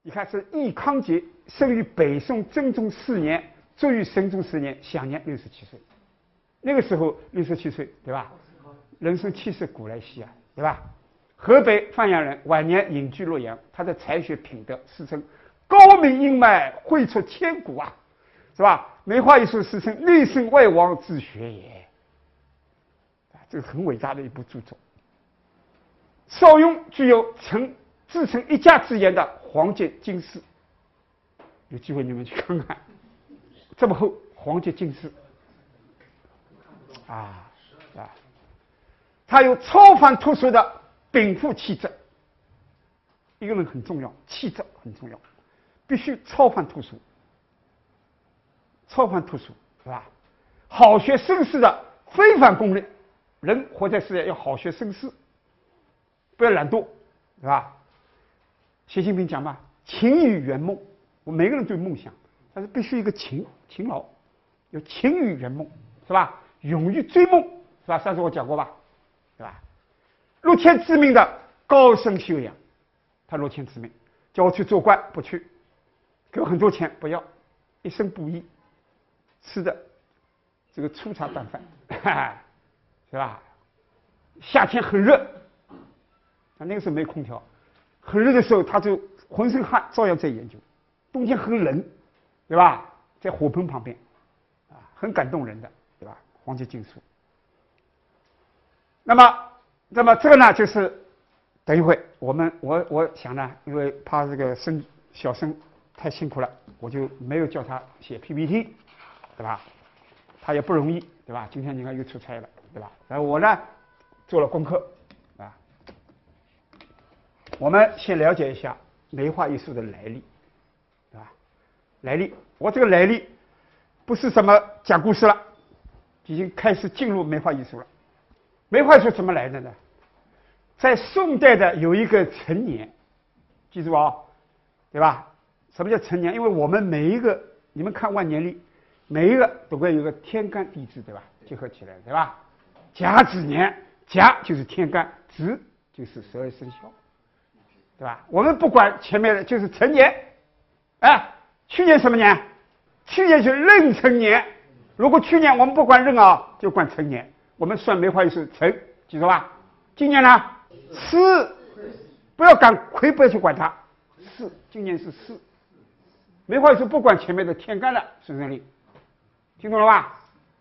你看是易康节，生于北宋真宗4年，卒于神宗10年，享年67岁。那个时候67岁，对吧？人生70古来稀啊，对吧？河北范阳人，晚年隐居洛阳。他的才学品德，世称高明英迈，绘出千古啊，是吧？梅花易数世称内圣外王之学也，这个很伟大的一部著作。邵雍具有自成一家之言的黄笈经世，有机会你们去看看，这么厚黄笈经世啊。他有超凡脱俗的禀赋气质。一个人很重要，气质很重要，必须超凡脱俗，是吧？好学深思的非凡功力。人活在世界要好学深思，不要懒惰，是吧？习近平讲嘛，勤于圆梦。我每个人都有梦想，但是必须一个勤劳，有勤于圆梦，是吧？勇于追梦，是吧？上次我讲过吧，对吧？陆谦知名的高深修养，他陆谦知名，叫我去做官不去，给我很多钱不要，一身布衣，吃的这个粗茶淡饭，是吧？夏天很热，他那个时候没空调，很热的时候他就浑身汗，照样在研究。冬天很冷，对吧？在火盆旁边，很感动人的，对吧？黄笈经书。那么这个呢，就是等一会我想呢，因为怕这个小生太辛苦了，我就没有叫他写 PPT， 对吧？他也不容易，对吧？今天你看又出差了，对吧？然后我呢做了功课，啊，我们先了解一下梅花易数的来历，对吧？来历，我这个来历不是什么讲故事了，已经开始进入梅花易数了。梅花易数怎么来的呢？在宋代的有一个陈年，记住啊，对吧？什么叫陈年？因为我们每一个，你们看万年历，每一个都会有个天干地支，对吧？结合起来，对吧？甲子年，甲就是天干，子就是12生肖，对吧？我们不管前面的，就是陈年。哎，去年什么年？去年就是壬辰年。如果去年我们不管壬啊，就管辰年。我们算梅花易数辰，记住吧？今年呢？巳，不要赶魁，不要去管它。巳，今年是巳。梅花易数不管前面的天干的顺生令，听懂了吧？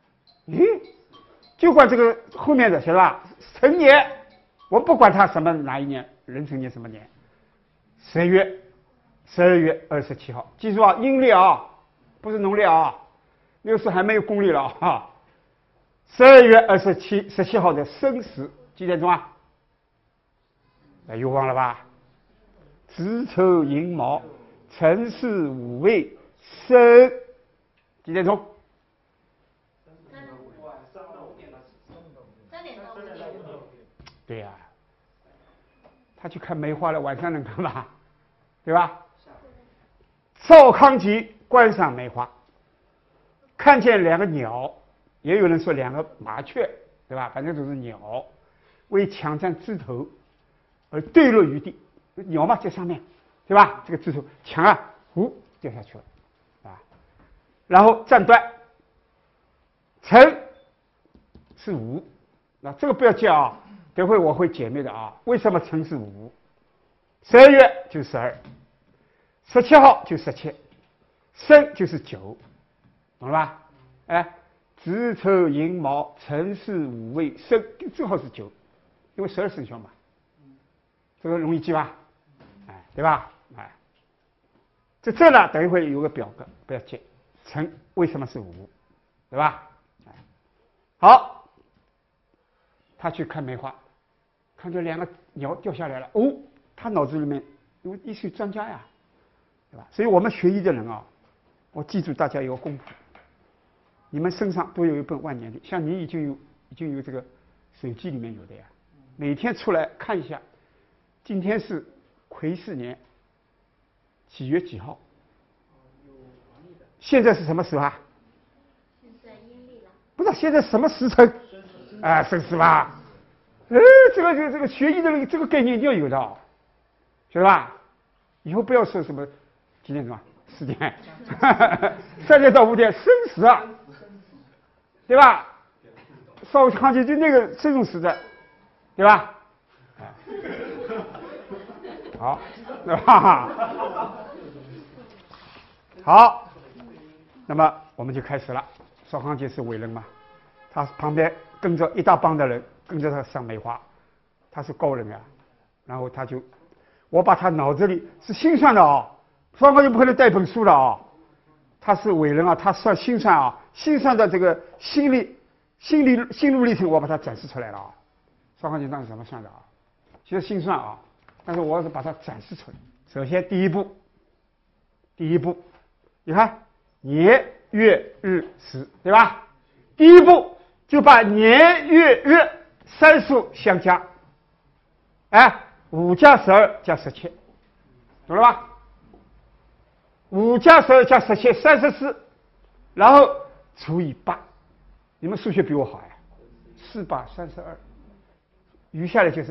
就管这个后面的，晓得吧？辰年，我不管它什么哪一年，壬辰年什么年，12月27号，记住啊，阴历啊，不是农历啊，那个时候还没有公历了啊。12月17号的申时几点钟啊？又忘了吧？子丑寅卯辰巳午未申，几点钟 ？3点到5点。 对呀，他去看梅花了，晚上能干嘛？对吧？赵康吉观赏梅花，看见2个鸟，也有人说2个麻雀，对吧？反正都是鸟，为抢占枝头而坠落于地。鸟嘛在上面，对吧？这个枝头抢啊，掉下去了，啊，然后站断。辰是午，那这个不要记啊，等会我会解密的啊。为什么辰是午？12月就是12，17号就17，申就是9，懂了吧？哎，子丑寅卯辰巳午未申，正好是9，因为12生肖嘛，这个容易记吧？哎，对吧？哎，这呢，等一会有个表格，不要记。辰为什么是午，对吧？哎，好，他去看梅花，看见2个鸟掉下来了，他脑子里面，因为医学专家呀，对吧？所以我们学医的人啊，我记住大家有个功夫，你们身上都有一本万年历，像你已经有这个手机里面有的呀，每天出来看一下，今天是癸巳年几月几号？现在是什么时候啊？ 现在阴历了。 不知道现在什么时辰？申时吧？这个学医的这个概念一定要有的，晓得吧？ 以后不要说什么几点钟啊，4点，3点到5点生死啊，对吧？少康节就那个这种时代，对吧？好，对吧？好，那么我们就开始了。少康节是伟人嘛，他旁边跟着一大帮的人，跟着他上梅花，他是高人啊。然后他就，我把他脑子里是心算的啊，少康节不可能带本书的啊，他是伟人啊，他算心算啊，心算的这个心路历程，我把它展示出来了啊。少康节当时怎么算的啊？其实心算啊，但是我是把它展示出来。首先第一步，你看年月日时，对吧？第一步就把年月日3数相加，哎，5加12加17，懂了吧？5加12加17 34，然后除以8。你们数学比我好呀，4、8、32，余下来就是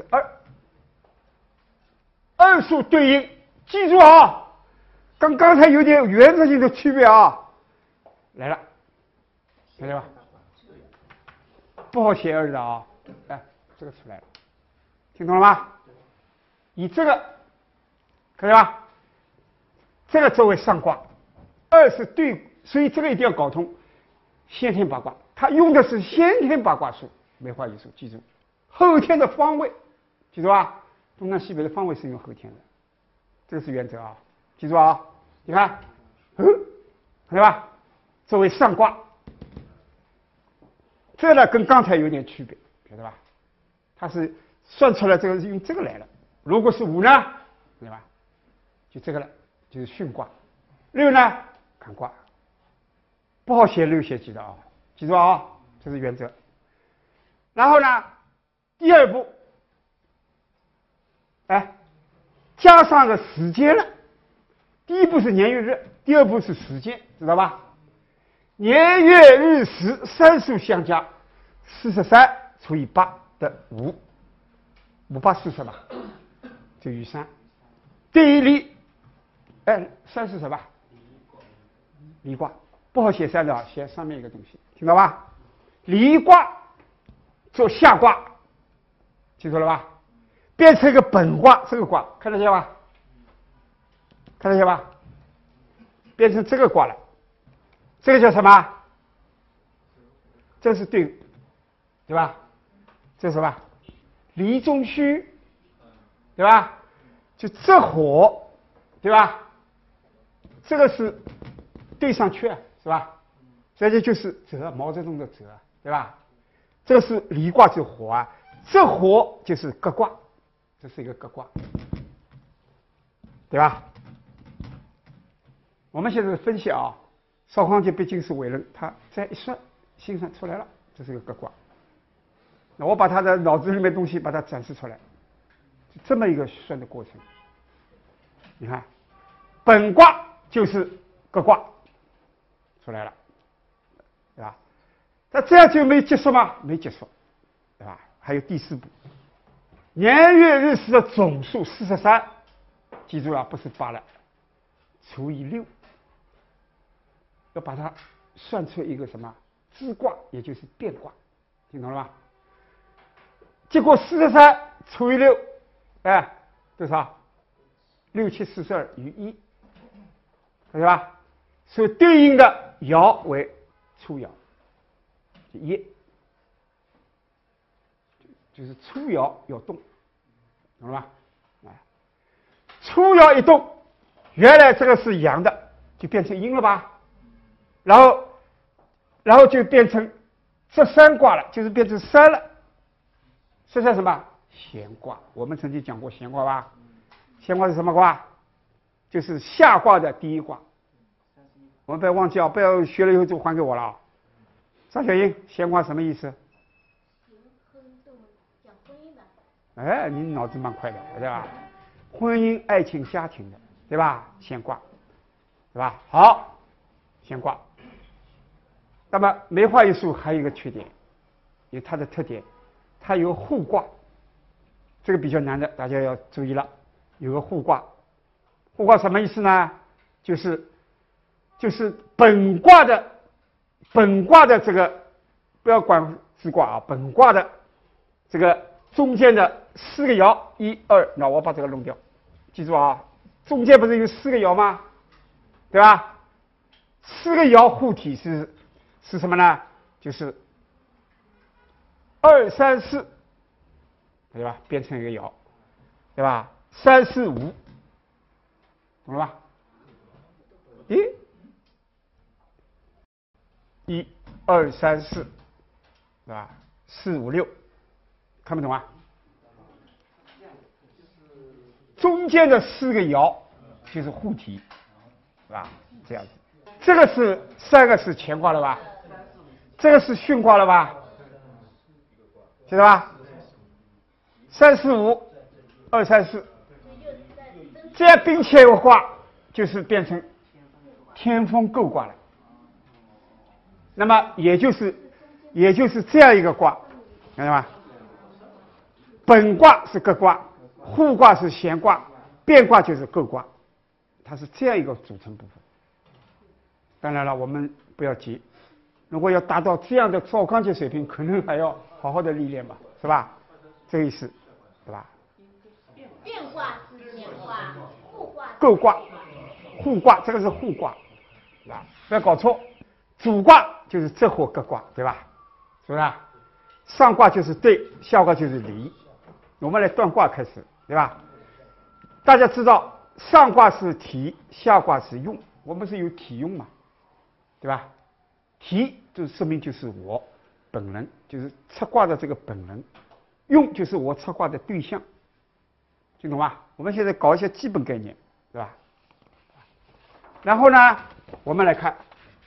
2。2数对应，记住啊，跟刚才有点原则性的区别啊。来了，看见吧？不好写2的啊，哎，这个出来了，听懂了吗？以这个，看见吧？这个作为上卦，2是对，所以这个一定要搞通。先天八卦，它用的是先天八卦术，梅花易数，记住。后天的方位，记住吧？东南西北的方位是用后天的，这个是原则啊，记住啊！你看，看见吧？作为上卦，这呢跟刚才有点区别，晓得吧？它是算出来这个是用这个来了。如果是5呢，对吧？就这个了，就是巽卦。6呢，坎卦。不好写6写几的啊，记住啊，这是原则。然后呢，第2步，哎，加上个时间了。第一步是年月日，第2步是时间，知道吧？年月日时3数相加，43除以8的5，5、8、40嘛，就余3。对离，哎，3是什么？离卦。不好写3的啊，写上面一个东西，听到吧？离卦做下卦，记住了吧？变成一个本卦，这个卦看得见吧？看得见吧？变成这个卦了，这个叫什么？这是对，对吧？这是什么？离中虚，对吧？就这火，对吧？这个是对上缺，是吧？所以这就是泽，毛泽东的泽，对吧？这个是离卦，就是火啊，这火就是艮卦，这是一个艮卦，对吧？我们现在分析啊，少康节毕竟是伟人，他再一算，心算出来了，这是个艮卦。那我把他的脑子里面东西把它展示出来，这么一个算的过程。你看，本卦就是艮卦出来了，对吧？那这样就没结束吗？没结束，对吧？还有第4步，年月日时的总数43，记住了，不是8了，除以6，要把它算出一个什么支卦，也就是变卦，听懂了吗？结果43除以6，哎，多少？6、7、42余1，对吧？所以对应的爻为初爻，1，就是初爻要动，懂了吧？哎，初爻一动，原来这个是阳的，就变成阴了吧？然后就变成这3卦了，就是变成3了。这叫什么？闲卦。我们曾经讲过闲卦吧？闲卦是什么卦？就是下卦的第1卦。我们不要忘记啊，不要学了以后就还给我了啊。张小英，闲卦什么意思？ 讲婚姻的。 哎，你脑子蛮快的，对吧？婚姻、爱情、家庭的，对吧？闲卦，对吧？好，闲卦。那么梅花易数还有一个缺点，有它的特点，它有互卦，这个比较难的，大家要注意了。有个互卦， 互卦什么意思呢？就是本卦的这个，不要管子卦啊，本卦的这个中间的4个爻，1、2，那我把这个弄掉，记住啊，中间不是有4个爻吗？对吧？4个爻互体是什么呢？就是2、3、4，对吧？变成一个爻，对吧？3、4、5，懂了吧？1、2、3、4，对吧？4、5、6，看不懂啊？中间的4个爻就是互体，是吧？这样子，这个是3个是乾卦了吧？这个是巽卦了吧？晓得吧？3、4、5，2、3、4，这样并且有卦就是变成天风姤卦了。那么也就是这样一个卦，看到吗？本卦是艮卦，互卦是咸卦，变卦就是姤卦，它是这样一个组成部分。当然了，我们不要急，如果要达到这样的赵康节水平，可能还要好好的历练吧，是吧？这个意思，对吧？ 变卦是乾卦，互卦姤卦，互卦，这个是互卦，啊，不要搞错。主卦就是这或艮卦，对吧？是不是？上卦就是对，下卦就是离。我们来断卦开始，对吧？大家知道上卦是体，下卦是用，我们是有体用嘛，对吧？体就说明就是我本人，就是测卦的这个本人；用就是我测卦的对象，听懂吗？我们现在搞一些基本概念，对吧？然后呢，我们来看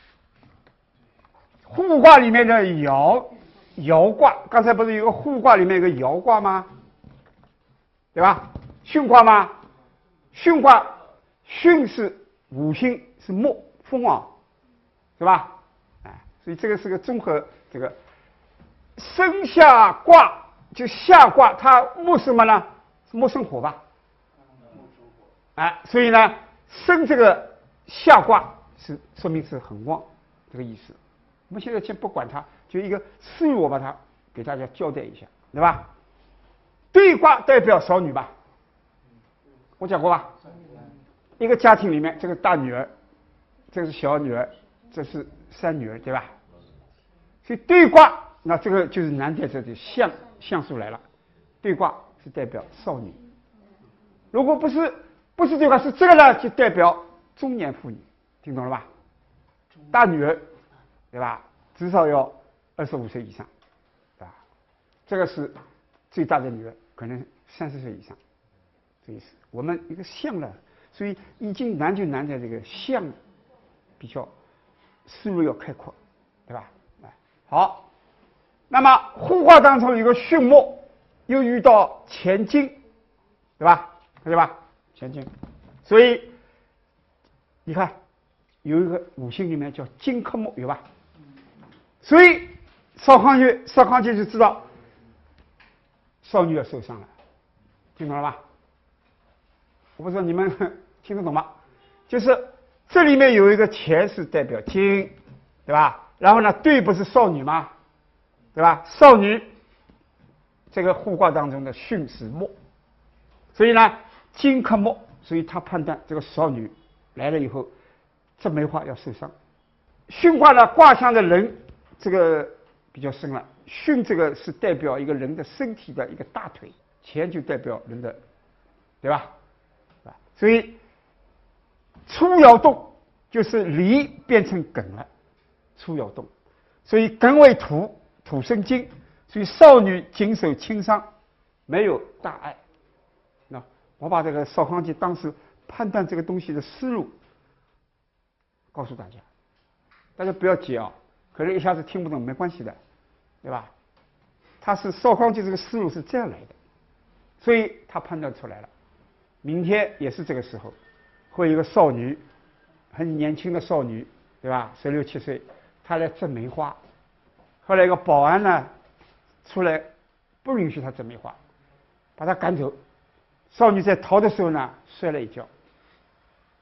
互卦里面的爻卦，刚才不是有个互卦里面有个爻卦吗？对吧？巽卦吗？巽卦，巽是五行是木风啊，是吧？哎，所以这个是个综合这个生下卦就下卦，它木什么呢？是木生火吧？哎，所以呢，生这个下卦是说明是很旺，这个意思。我们现在先不管它，就一个思路，我把它给大家交代一下，对吧？对卦代表少女吧？我讲过吧？一个家庭里面，这个大女儿，这个是小女儿，这是三女儿，对吧？所以对卦，那这个就是难在这里象数来了。对卦是代表少女，如果不是对卦是这个呢，就代表中年妇女，听懂了吧？大女儿，对吧？至少要25岁以上，对吧？这个是最大的女儿，可能30岁以上，这意思。我们一个象呢，所以易经难就难在这个象比较思路要开阔，对吧？好，那么互卦当中有个巽木，又遇到乾金，对吧？看见吧？乾金，所以你看有一个五行里面叫金克木，有吧？所以少康节就知道少女要受伤了，听懂了吧？我不知道你们听得懂吗？就是这里面有一个乾是代表金，对吧？然后呢，对不是少女吗？对吧？少女这个互卦当中的巽是木，所以呢，金克木，所以他判断这个少女来了以后，这梅花要受伤。巽卦呢，卦象的人这个比较深了。巽这个是代表一个人的身体的一个大腿，乾就代表人的，对吧？所以初爻动就是离变成艮了，初爻动，所以艮为土，土生金，所以少女谨守轻伤，没有大碍。那我把这个少康节当时判断这个东西的思路告诉大家，大家不要急啊，可能一下子听不懂没关系的，对吧？他是少康节这个思路是这样来的，所以他判断出来了。明天也是这个时候，会有一个少女，很年轻的少女，对吧？16、17岁，她来摘梅花。后来一个保安呢出来，不允许她摘梅花，把她赶走。少女在逃的时候呢，摔了一跤，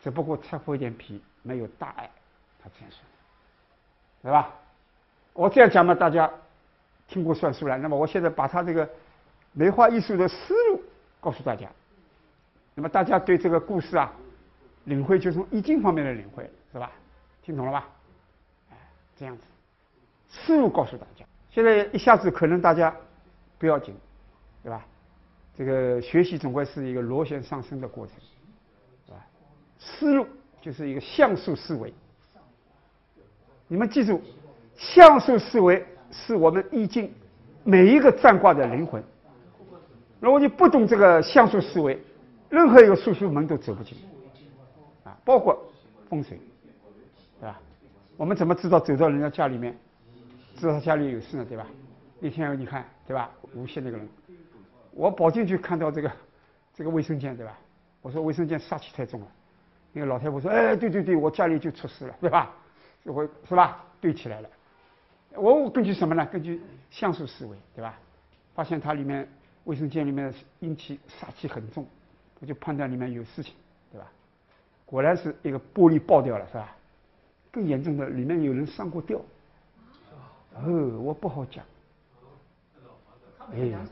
只不过擦破一点皮，没有大碍，他这样说，对吧？我这样讲嘛，大家听过算数了。那么我现在把他这个梅花易数的思路告诉大家，那么大家对这个故事啊，领会就从易经方面的领会，是吧？听懂了吧？哎，这样子，思路告诉大家。现在一下子可能大家不要紧，对吧？这个学习总归是一个螺旋上升的过程，是吧？思路就是一个像素思维。你们记住，像素思维是我们易经每一个占卦的灵魂。如果你不懂这个像素思维，任何一个数学门都走不进啊，包括风水，对吧？我们怎么知道走到人家家里面，知道他家里有事呢？对吧？那天你看，对吧？无锡那个人，我跑进去看到这个卫生间，对吧？我说卫生间煞气太重了。那个老太婆说：“哎，对，我家里就出事了，对吧？我是吧？对起来了。我根据什么呢？根据像素思维，对吧？发现它里面卫生间里面的阴气煞气很重，我就判断里面有事情，对吧？果然是一个玻璃爆掉了，是吧？更严重的，里面有人上过吊。我不好讲。对吧？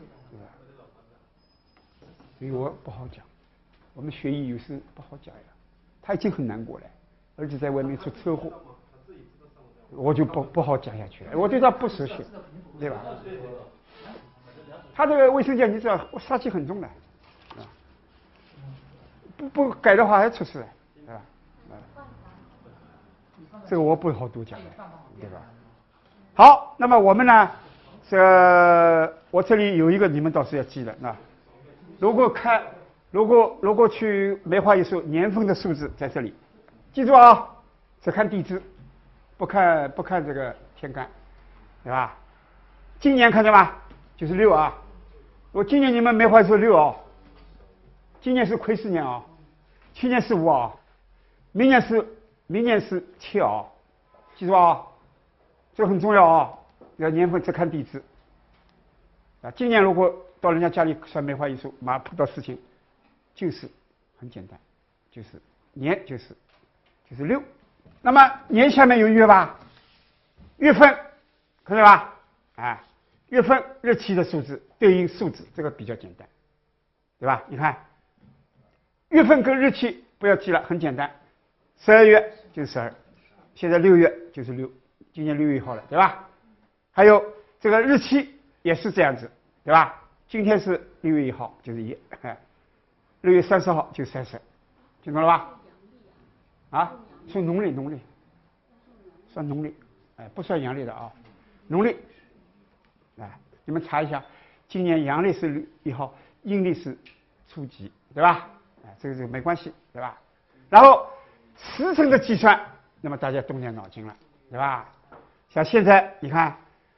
所以我不好讲。我们学医有时不好讲呀。他已经很难过了，儿子在外面出车祸，我就不好讲下去了。我对他不熟悉，对吧？他这个卫生间你知道，杀气很重的，啊，不改的话还出事了，对吧？这个我不好多讲了，对吧？好，那么我们呢，我这里有一个你们倒是要记的啊。如果去梅花易数年份的数字在这里，记住啊，只看地支，不看这个天干，对吧？今年看见吗？就是6啊。我今年你们梅花易数6啊，今年是癸巳年啊，去年是5啊，明年是7啊，记住啊，这个很重要啊。要年份只看地支啊。今年如果到人家家里算梅花易数，马上碰到事情。就是很简单，就是年就是6，那么年下面有月吧，月份看见吧？啊，月份日期的数字对应数字，这个比较简单，对吧？你看，月份跟日期不要记了，很简单，12月就是12，现在6月就是6，今年6月1号了，对吧？还有这个日期也是这样子，对吧？今天是6月1号，就是1。6月30号就30，听懂了吧？啊，算农历，算农历，哎，不算阳历的啊，农历，哎，你们查一下，今年阳历是1号，阴历是初几，对吧？哎，这个没关系，对吧？然后时辰的计算，那么大家动点脑筋了，对吧？像现在你看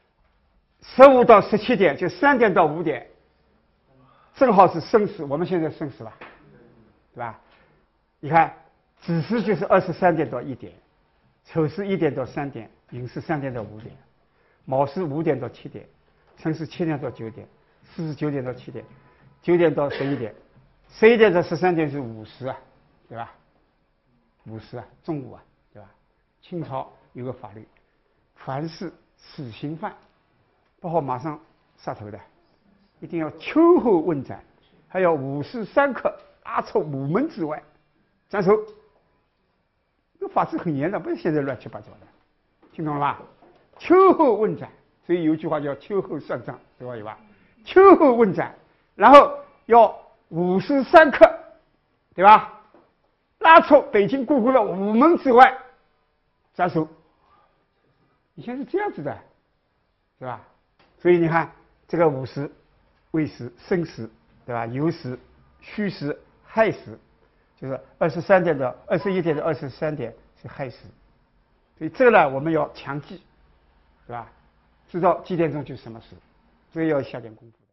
，15到17点，就3点到5点。正好是申时，我们现在申时吧，对吧？你看子时就是23点到1点，丑时1点到3点，寅时3点到5点，卯时5点到7点，辰时7点到9点，巳时9点到7点，9点到11点，11点到13点是午时啊，对吧？午时啊，中午啊，对吧？清朝有个法律，凡是死刑犯不好马上杀头的。一定要秋后问斩，还要午时3刻拉出午门之外斩首。这法制很严的，不是现在乱七八糟的，听懂了吧？秋后问斩，所以有一句话叫秋后算账，对吧？有吧？秋后问斩，然后要午时3刻，对吧？拉出北京故宫的午门之外斩首。以前是这样子的，对吧？所以你看这个午时。未时、申时，对吧？酉时、戌时、亥时，就是23点到21点到23点是亥时，所以这个呢我们要强记，对吧？知道几点钟就什么时，这个要下点功夫。